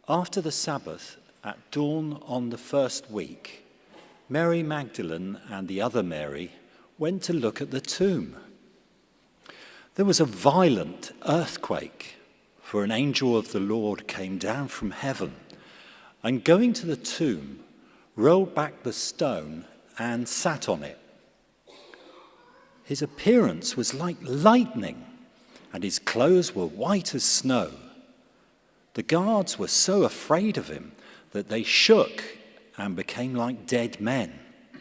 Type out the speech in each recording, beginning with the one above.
After the Sabbath, at dawn on the first week, Mary Magdalene and the other Mary went to look at the tomb. There was a violent earthquake, for an angel of the Lord came down from heaven and, going to the tomb, rolled back the stone and sat on it. His appearance was like lightning, and his clothes were white as snow. The guards were so afraid of him that they shook and became like dead men.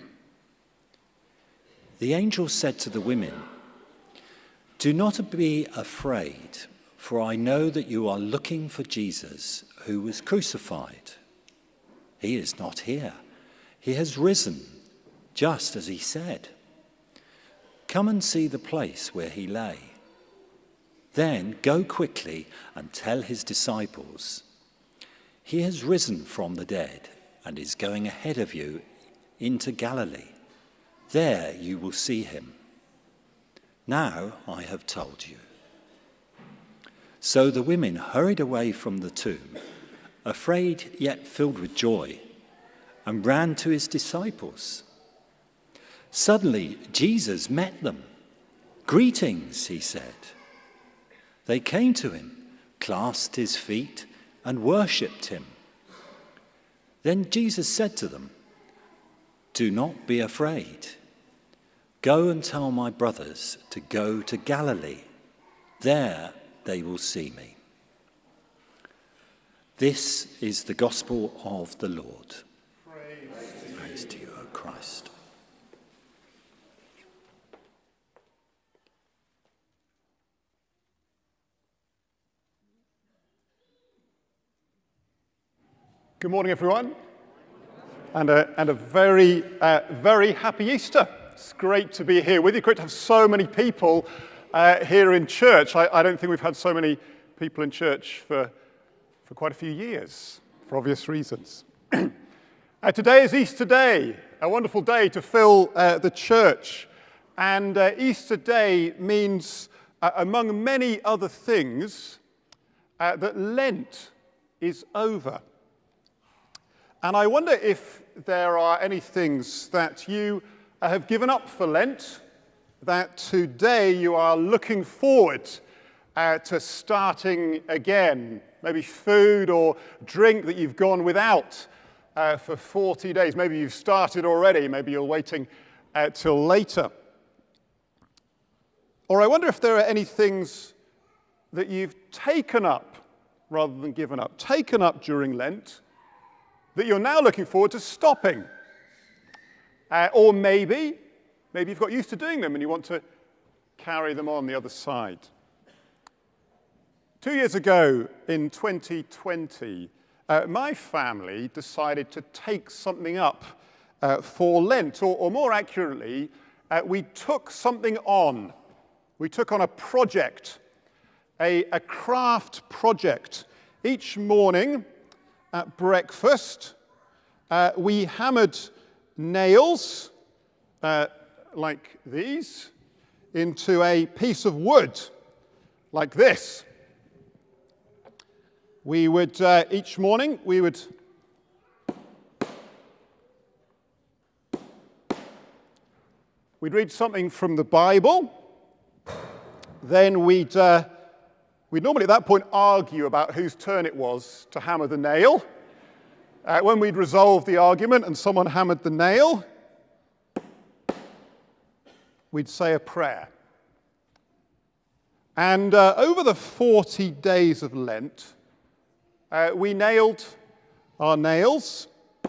The angel said to the women, "Do not be afraid, for I know that you are looking for Jesus, who was crucified. He is not here. He has risen, just as he said. Come and see the place where he lay. Then go quickly and tell his disciples, he has risen from the dead and is going ahead of you into Galilee. There you will see him. Now I have told you." So the women hurried away from the tomb, afraid yet filled with joy, and ran to his disciples. Suddenly Jesus met them. "Greetings," he said. They came to him, clasped his feet, and worshipped him. Then Jesus said to them, "Do not be afraid. Go and tell my brothers to go to Galilee. There they will see me." This is the gospel of the Lord. Praise to you, O Christ. Good morning, everyone, and a very, very happy Easter. It's great to be here with you. Great to have so many people here in church. I don't think we've had so many people in church for quite a few years, for obvious reasons. Today is Easter Day, a wonderful day to fill the church. And Easter Day means, among many other things, that Lent is over. And I wonder if there are any things that you have given up for Lent, that today you are looking forward to starting again. Maybe food or drink that you've gone without for 40 days. Maybe you've started already. Maybe you're waiting till later. Or I wonder if there are any things that you've taken up rather than given up. Taken up during Lent that you're now looking forward to stopping. Or maybe you've got used to doing them and you want to carry them on the other side. 2 years ago, in 2020, my family decided to take something up for Lent, or more accurately, we took something on. We took on a project, a craft project. Each morning at breakfast, we hammered nails like these into a piece of wood like this. We would, each morning, we'd read something from the Bible. Then we'd normally at that point argue about whose turn it was to hammer the nail. When we'd resolved the argument and someone hammered the nail, we'd say a prayer. And over the 40 days of Lent, we nailed our nails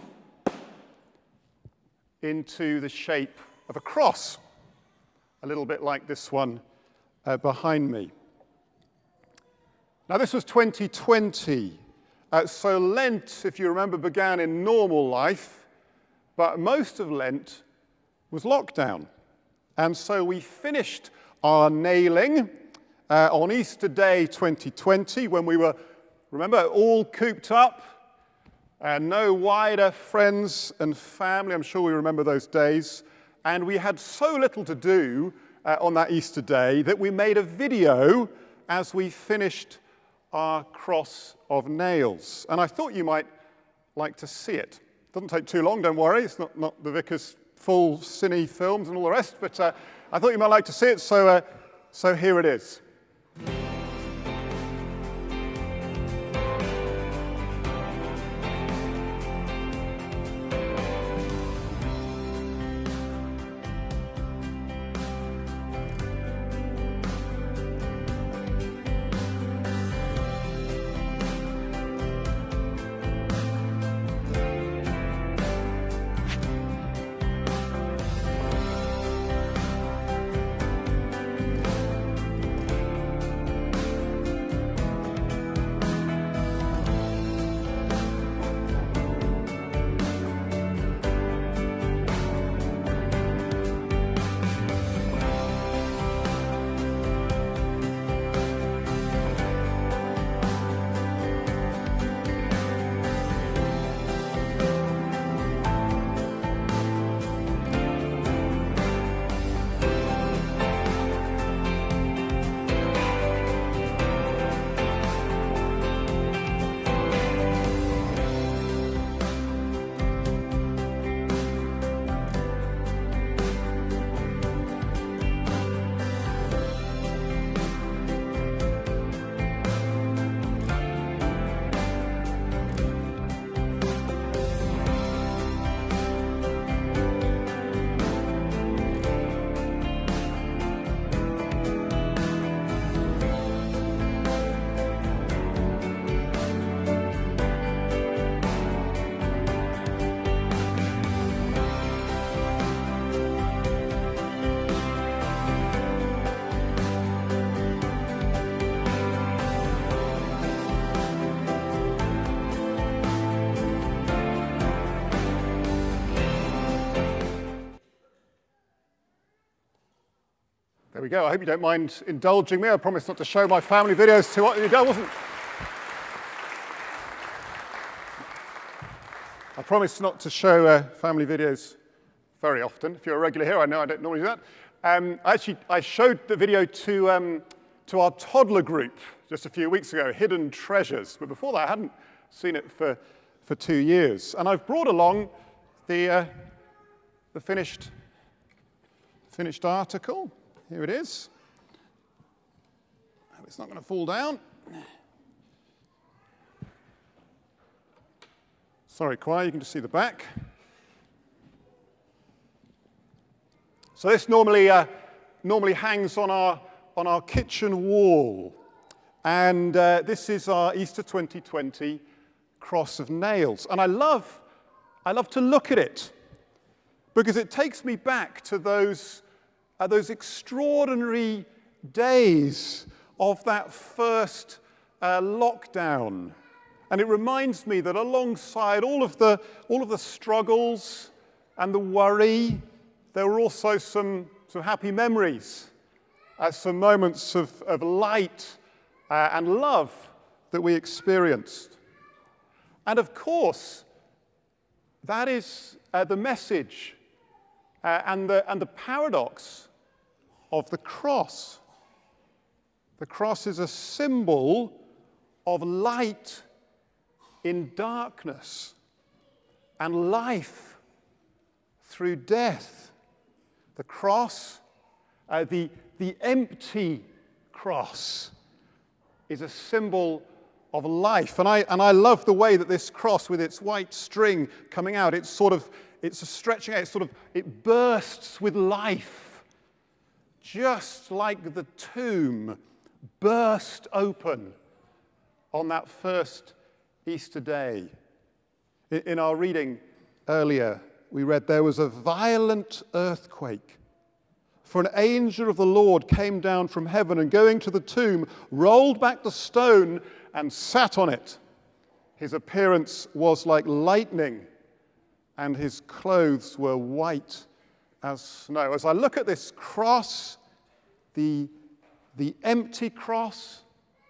into the shape of a cross, a little bit like this one behind me. Now, this was 2020, so Lent, if you remember, began in normal life, but most of Lent was lockdown. And so we finished our nailing on Easter Day 2020, when we were, remember, all cooped up, and no wider friends and family. I'm sure we remember those days. And we had so little to do on that Easter day that we made a video as we finished our cross of nails. And I thought you might like to see it. It doesn't take too long, don't worry. It's not the Vicar's full cine films and all the rest, but I thought you might like to see it, so here it is. There we go. I hope you don't mind indulging me. I promise not to show my family videos too often. I promise not to show family videos very often. If you're a regular here, I know I don't normally do that. I showed the video to our toddler group just a few weeks ago, Hidden Treasures. But before that, I hadn't seen it for 2 years. And I've brought along the finished article. Here it is. It's not going to fall down. Sorry, choir, you can just see the back. So this normally hangs on our kitchen wall, and this is our Easter 2020 cross of nails. And I love to look at it because it takes me back to those extraordinary days of that first lockdown. And it reminds me that alongside all of the struggles and the worry, there were also some happy memories, some moments of light and love that we experienced. And of course, that is the message and the paradox of the cross. The cross is a symbol of light in darkness and life through death. The cross, the empty cross, is a symbol of life. And I love the way that this cross, with its white string coming out, it's a stretching out, it bursts with life. Just like the tomb burst open on that first Easter day. In our reading earlier, we read, "There was a violent earthquake, for an angel of the Lord came down from heaven and going to the tomb, rolled back the stone and sat on it. His appearance was like lightning, and his clothes were white as snow." As I look at this cross, the empty cross,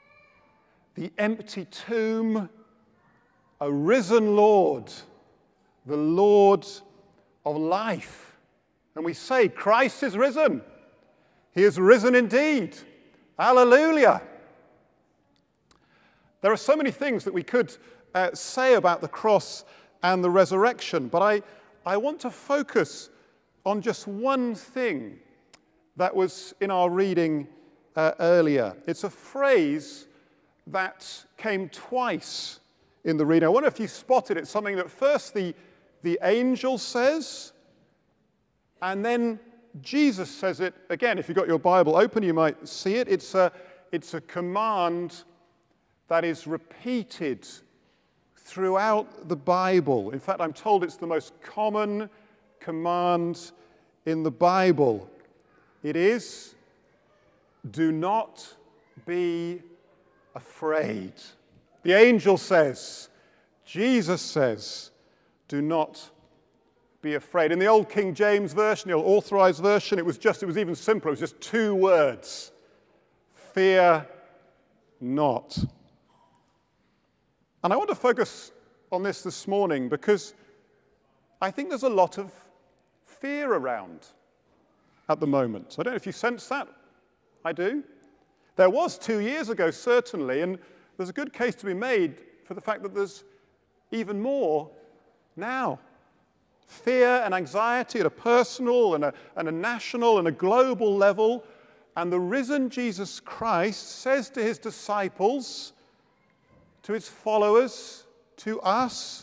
the empty tomb, a risen Lord, the Lord of life. And we say, Christ is risen. He is risen indeed. Hallelujah. There are so many things that we could say about the cross and the resurrection, but I want to focus on just one thing that was in our reading earlier. It's a phrase that came twice in the reading. I wonder if you spotted it, something that first the angel says, and then Jesus says it again. If you've got your Bible open, you might see it. It's a command that is repeated throughout the Bible. In fact, I'm told it's the most common command in the Bible. It is, do not be afraid. The angel says, Jesus says, do not be afraid. In the old King James Version, the old Authorized Version, it was even simpler. It was just 2 words. Fear not. And I want to focus on this morning because I think there's a lot of fear around at the moment. I don't know if you sense that. I do. There was 2 years ago, certainly, and there's a good case to be made for the fact that there's even more now. Fear and anxiety at a personal and a national and a global level. And the risen Jesus Christ says to his disciples, to his followers, to us,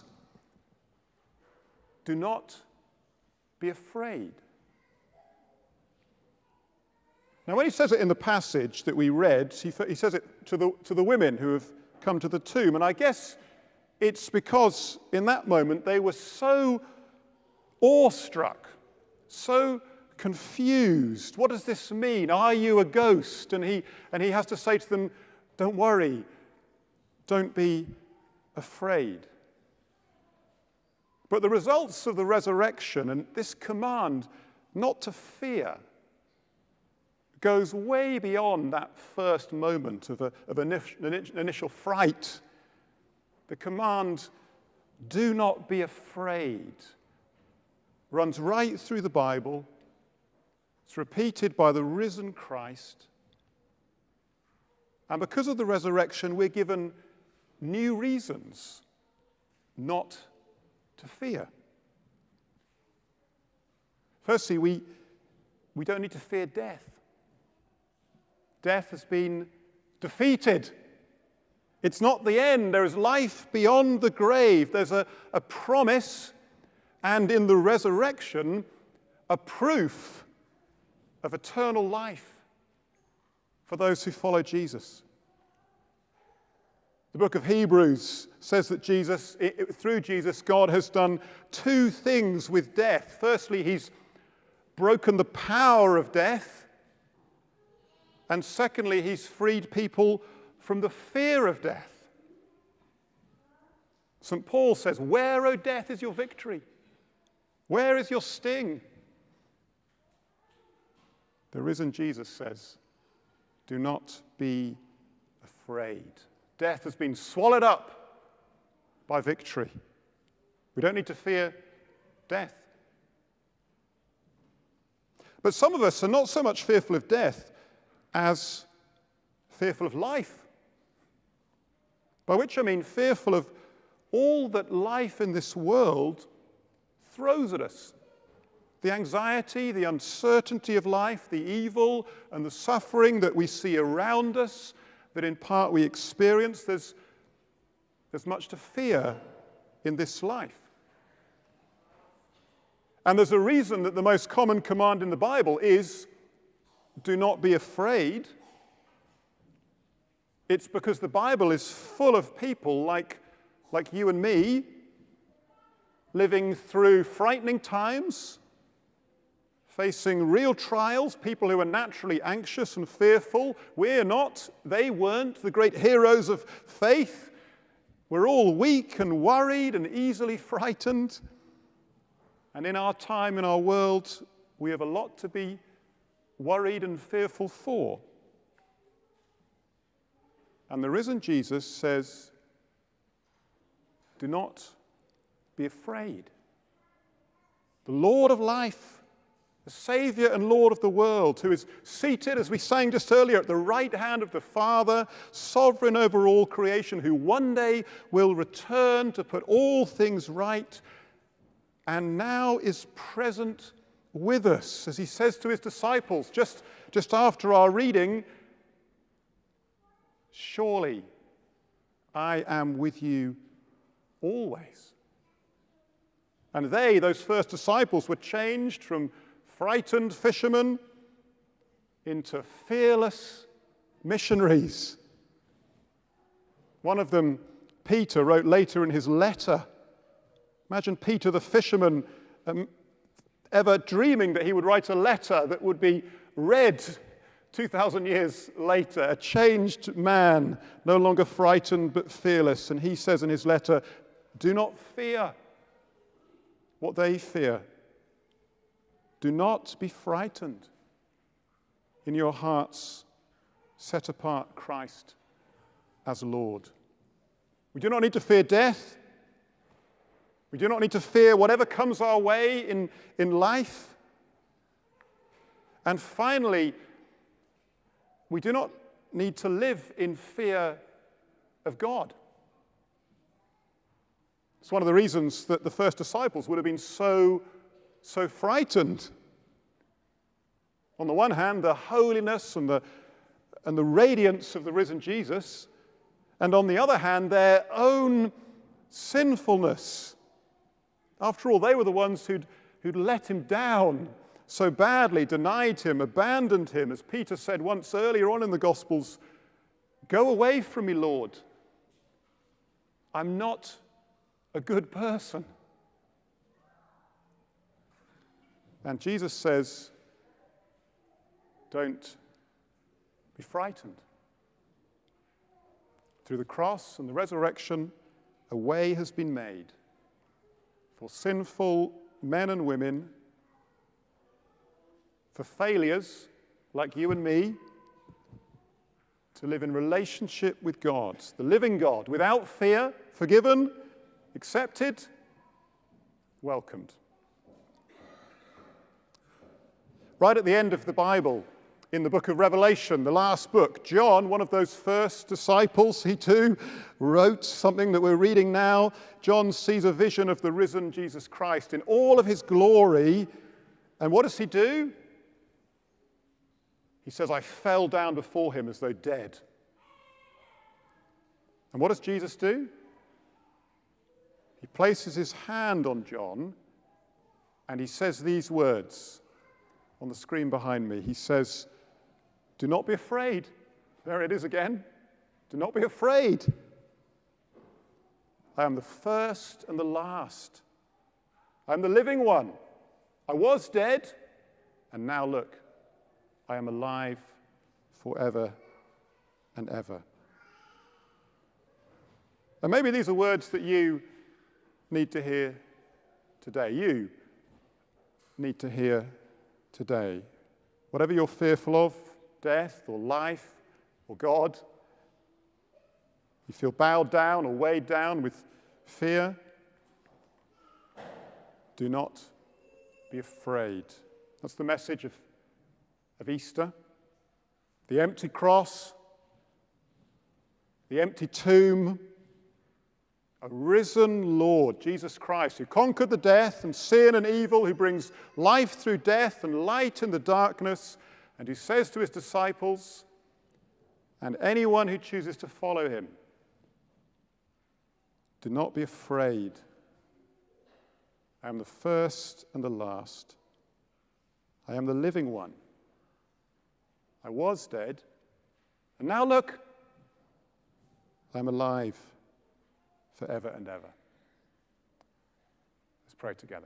do not be afraid. Now, when he says it in the passage that we read, he says it to the women who have come to the tomb. And I guess it's because in that moment they were so awestruck, so confused. What does this mean? Are you a ghost? And he has to say to them, don't worry, don't be afraid. But the results of the resurrection and this command not to fear goes way beyond that first moment of initial fright. The command, do not be afraid, runs right through the Bible. It's repeated by the risen Christ. And because of the resurrection, we're given new reasons not to fear. Firstly, we don't need to fear death. Death has been defeated. It's not the end. There is life beyond the grave. There's a promise, and in the resurrection, a proof of eternal life for those who follow Jesus. The book of Hebrews says that through Jesus, God has done 2 things with death. Firstly, he's broken the power of death. And secondly, he's freed people from the fear of death. St. Paul says, where, O death, is your victory? Where is your sting? The risen Jesus says, do not be afraid. Death has been swallowed up by victory. We don't need to fear death. But some of us are not so much fearful of death as fearful of life. By which I mean fearful of all that life in this world throws at us. The anxiety, the uncertainty of life, the evil and the suffering that we see around us, that in part we experience, there's much to fear in this life. And there's a reason that the most common command in the Bible is, do not be afraid. It's because the Bible is full of people like you and me, living through frightening times, facing real trials, people who are naturally anxious and fearful. We're not, they weren't, the great heroes of faith. We're all weak and worried and easily frightened. And in our time, in our world, we have a lot to be worried and fearful for. And the risen Jesus says, do not be afraid. The Lord of life the Saviour and Lord of the world, who is seated, as we sang just earlier, at the right hand of the Father, sovereign over all creation, who one day will return to put all things right, and now is present with us, as he says to his disciples just after our reading, surely I am with you always. And they, those first disciples, were changed from frightened fishermen into fearless missionaries. One of them, Peter, wrote later in his letter. Imagine Peter the fisherman ever dreaming that he would write a letter that would be read 2,000 years later. A changed man, no longer frightened but fearless. And he says in his letter, do not fear what they fear. Do not be frightened. In your hearts, set apart Christ as Lord. We do not need to fear death. We do not need to fear whatever comes our way in life. And finally, we do not need to live in fear of God. It's one of the reasons that the first disciples would have been so frightened. On the one hand, the holiness and the radiance of the risen Jesus, and on the other hand, their own sinfulness. After all, they were the ones who'd let him down so badly, denied him, abandoned him. As Peter said once earlier on in the Gospels, go away from me, Lord. I'm not a good person. And Jesus says, don't be frightened. Through the cross and the resurrection, a way has been made for sinful men and women, for failures like you and me, to live in relationship with God, the living God, without fear, forgiven, accepted, welcomed. Right at the end of the Bible, in the book of Revelation, the last book, John, one of those first disciples, he too wrote something that we're reading now. John sees a vision of the risen Jesus Christ in all of his glory. And what does he do? He says, I fell down before him as though dead. And what does Jesus do? He places his hand on John and he says these words on the screen behind me. He says, do not be afraid. There it is again. Do not be afraid. I am the first and the last. I am the living one. I was dead, and now look, I am alive forever and ever. And maybe these are words that you need to hear today. You need to hear today. Whatever you're fearful of, death or life or God, you feel bowed down or weighed down with fear, do not be afraid. That's the message of Easter. The empty cross, the empty tomb, a risen Lord, Jesus Christ, who conquered the death and sin and evil, who brings life through death and light in the darkness, and who says to his disciples, and anyone who chooses to follow him, do not be afraid. I am the first and the last. I am the living one. I was dead, and now look, I am alive forever and ever. Let's pray together.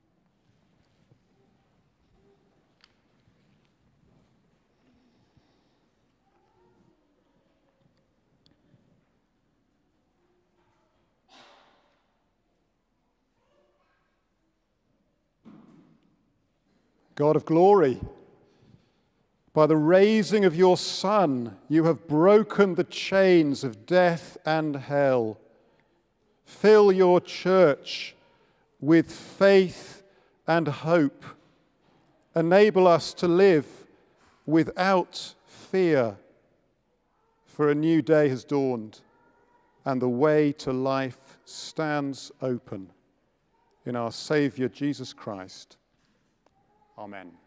God of glory, by the raising of your Son, you have broken the chains of death and hell. Fill your church with faith and hope, enable us to live without fear, for a new day has dawned, and the way to life stands open in our Saviour Jesus Christ. Amen.